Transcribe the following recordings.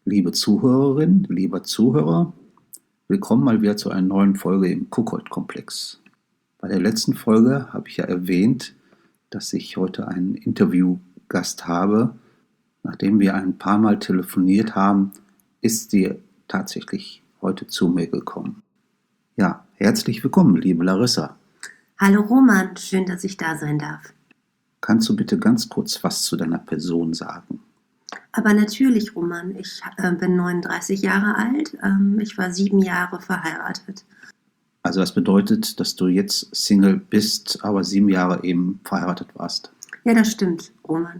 Liebe Zuhörerin, lieber Zuhörer, willkommen mal wieder zu einer neuen Folge im Kuckold-Komplex. Bei der letzten Folge habe ich ja erwähnt, dass ich heute einen Interviewgast habe. Nachdem wir ein paar Mal telefoniert haben, ist sie tatsächlich heute zu mir gekommen. Ja, herzlich willkommen, liebe Larissa. Hallo Roman, schön, dass ich da sein darf. Kannst du bitte ganz kurz was zu deiner Person sagen? Aber natürlich, Roman, ich bin 39 Jahre alt. Ich war 7 Jahre verheiratet. Also das bedeutet, dass du jetzt Single bist, aber 7 Jahre eben verheiratet warst. Ja, das stimmt, Roman.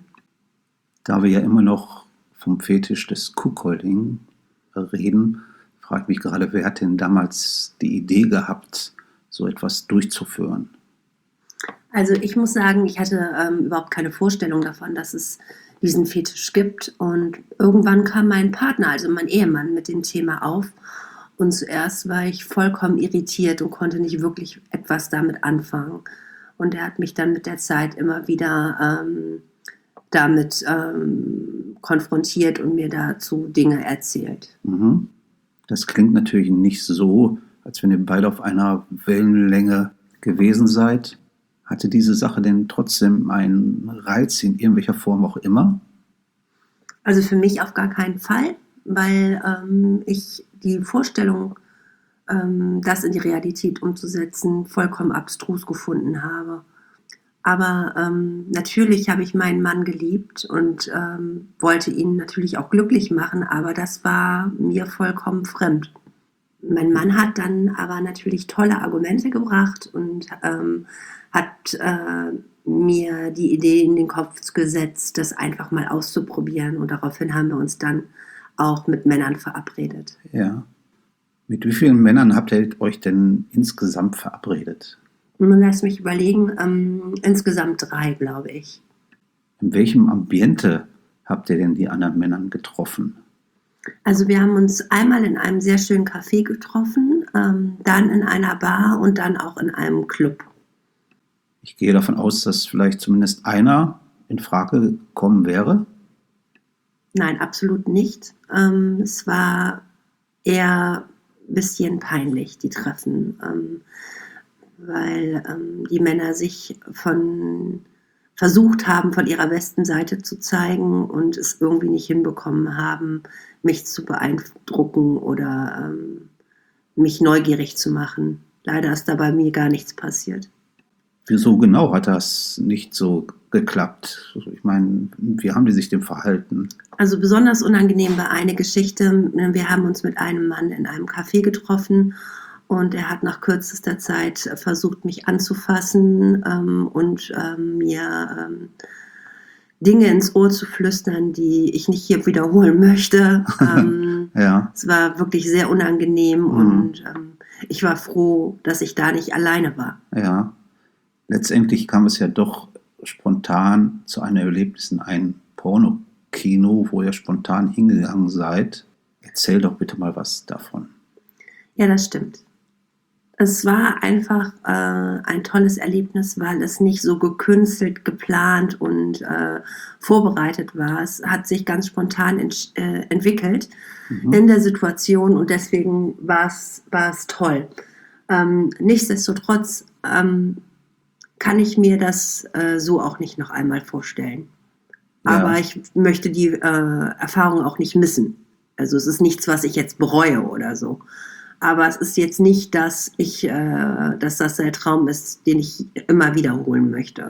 Da wir ja immer noch vom Fetisch des Cuckolding reden, frage ich mich gerade, wer hat denn damals die Idee gehabt, so etwas durchzuführen? Also ich muss sagen, ich hatte überhaupt keine Vorstellung davon, dass es diesen Fetisch gibt. Und irgendwann kam mein Partner, also mein Ehemann, mit dem Thema auf. Und zuerst war ich vollkommen irritiert und konnte nicht wirklich etwas damit anfangen. Und er hat mich dann mit der Zeit immer wieder damit konfrontiert und mir dazu Dinge erzählt. Das klingt natürlich nicht so, als wenn ihr beide auf einer Wellenlänge gewesen seid. Hatte diese Sache denn trotzdem einen Reiz in irgendwelcher Form auch immer? Also für mich auf gar keinen Fall, weil ich die Vorstellung, das in die Realität umzusetzen, vollkommen abstrus gefunden habe. Aber natürlich habe ich meinen Mann geliebt und wollte ihn natürlich auch glücklich machen, aber das war mir vollkommen fremd. Mein Mann hat dann aber natürlich tolle Argumente gebracht und hat mir die Idee in den Kopf gesetzt, das einfach mal auszuprobieren. Und daraufhin haben wir uns dann auch mit Männern verabredet. Ja. Mit wie vielen Männern habt ihr euch denn insgesamt verabredet? Nun lass mich überlegen, insgesamt 3, glaube ich. In welchem Ambiente habt ihr denn die anderen Männer getroffen? Also wir haben uns einmal in einem sehr schönen Café getroffen, dann in einer Bar und dann auch in einem Club. Ich gehe davon aus, dass vielleicht zumindest einer in Frage gekommen wäre. Nein, absolut nicht. Es war eher ein bisschen peinlich, die Treffen, weil die Männer sich versucht haben, von ihrer besten Seite zu zeigen und es irgendwie nicht hinbekommen haben, mich zu beeindrucken oder mich neugierig zu machen. Leider ist da bei mir gar nichts passiert. Wieso genau hat das nicht so geklappt? Ich meine, wie haben die sich denn verhalten? Also besonders unangenehm war eine Geschichte. Wir haben uns mit einem Mann in einem Café getroffen und er hat nach kürzester Zeit versucht, mich anzufassen und mir Dinge ins Ohr zu flüstern, die ich nicht hier wiederholen möchte. Ja. Es war wirklich sehr unangenehm und ich war froh, dass ich da nicht alleine war. Ja. Letztendlich kam es ja doch spontan zu einem Erlebnis in ein Pornokino, wo ihr spontan hingegangen seid. Erzähl doch bitte mal was davon. Ja, das stimmt. Es war einfach ein tolles Erlebnis, weil es nicht so gekünstelt, geplant und vorbereitet war. Es hat sich ganz spontan entwickelt in der Situation und deswegen war es toll. Nichtsdestotrotz kann ich mir das so auch nicht noch einmal vorstellen. Ja. Aber ich möchte die Erfahrung auch nicht missen. Also es ist nichts, was ich jetzt bereue oder so. Aber es ist jetzt nicht, dass das der Traum ist, den ich immer wiederholen möchte.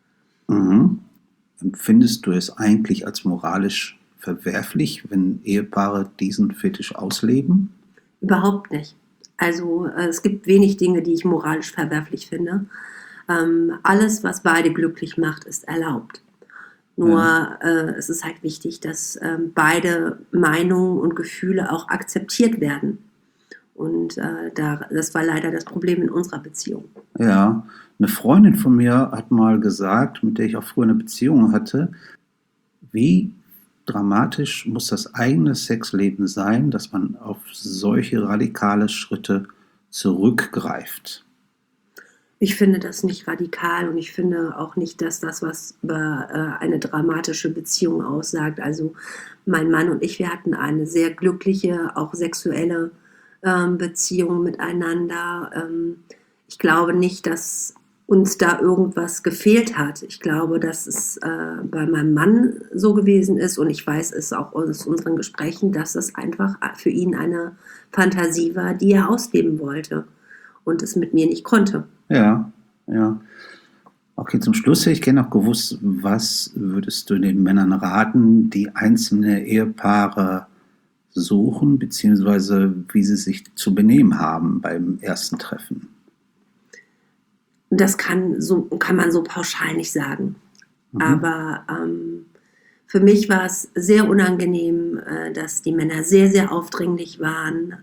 Empfindest du es eigentlich als moralisch verwerflich, wenn Ehepaare diesen Fetisch ausleben? Überhaupt nicht. Also es gibt wenig Dinge, die ich moralisch verwerflich finde. Alles, was beide glücklich macht, ist erlaubt. Nur es ist halt wichtig, dass beide Meinungen und Gefühle auch akzeptiert werden. Und das war leider das Problem in unserer Beziehung. Ja, eine Freundin von mir hat mal gesagt, mit der ich auch früher eine Beziehung hatte, wie dramatisch muss das eigene Sexleben sein, dass man auf solche radikale Schritte zurückgreift. Ich finde das nicht radikal und ich finde auch nicht, dass das was über eine dramatische Beziehung aussagt. Also mein Mann und ich, wir hatten eine sehr glückliche, auch sexuelle Beziehung miteinander. Ich glaube nicht, dass uns da irgendwas gefehlt hat. Ich glaube, dass es bei meinem Mann so gewesen ist und ich weiß es auch aus unseren Gesprächen, dass es einfach für ihn eine Fantasie war, die er ausleben wollte und es mit mir nicht konnte. Ja, ja. Okay, zum Schluss hätte ich gerne noch gewusst, was würdest du den Männern raten, die einzelne Ehepaare suchen, beziehungsweise wie sie sich zu benehmen haben beim ersten Treffen? Das kann man so pauschal nicht sagen. Mhm. Aber für mich war es sehr unangenehm, dass die Männer sehr, sehr aufdringlich waren,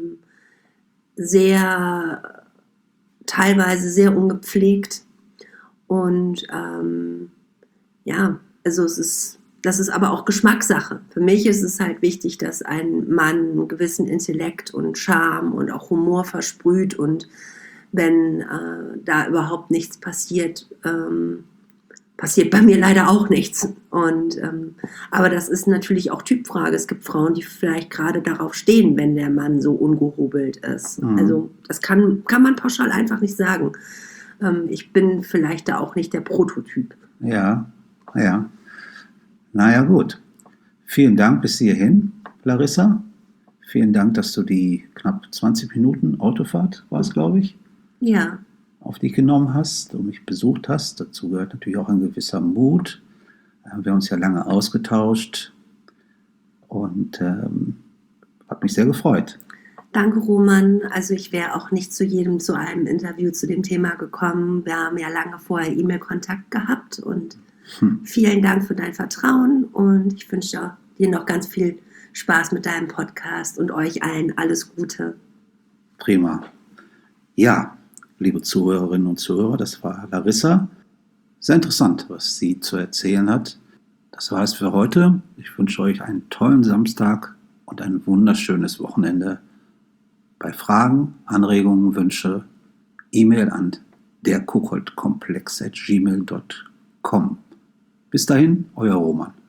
teilweise sehr ungepflegt. Und ja, also das ist aber auch Geschmackssache. Für mich ist es halt wichtig, dass ein Mann einen gewissen Intellekt und Charme und auch Humor versprüht und wenn da überhaupt nichts passiert, passiert bei mir leider auch nichts. Aber das ist natürlich auch Typfrage. Es gibt Frauen, die vielleicht gerade darauf stehen, wenn der Mann so ungehobelt ist. Mhm. Also das kann man pauschal einfach nicht sagen. Ich bin vielleicht da auch nicht der Prototyp. Ja, ja. Naja, gut. Vielen Dank bis hierhin, Larissa. Vielen Dank, dass du die knapp 20 Minuten Autofahrt, war es, glaube ich, Ja, auf dich genommen hast und mich besucht hast. Dazu gehört natürlich auch ein gewisser Mut. Wir haben uns ja lange ausgetauscht und hat mich sehr gefreut. danke Roman. Also ich wäre auch nicht zu einem Interview zu dem Thema gekommen. Wir haben ja lange vorher E-Mail-Kontakt gehabt und vielen Dank für dein Vertrauen und ich wünsche dir noch ganz viel Spaß mit deinem Podcast und euch allen alles Gute. Prima. Ja, liebe Zuhörerinnen und Zuhörer, das war Larissa. Sehr interessant, was sie zu erzählen hat. Das war es für heute. Ich wünsche euch einen tollen Samstag und ein wunderschönes Wochenende. Bei Fragen, Anregungen, Wünsche, E-Mail an derkuckoldkomplex@gmail.com. Bis dahin, euer Roman.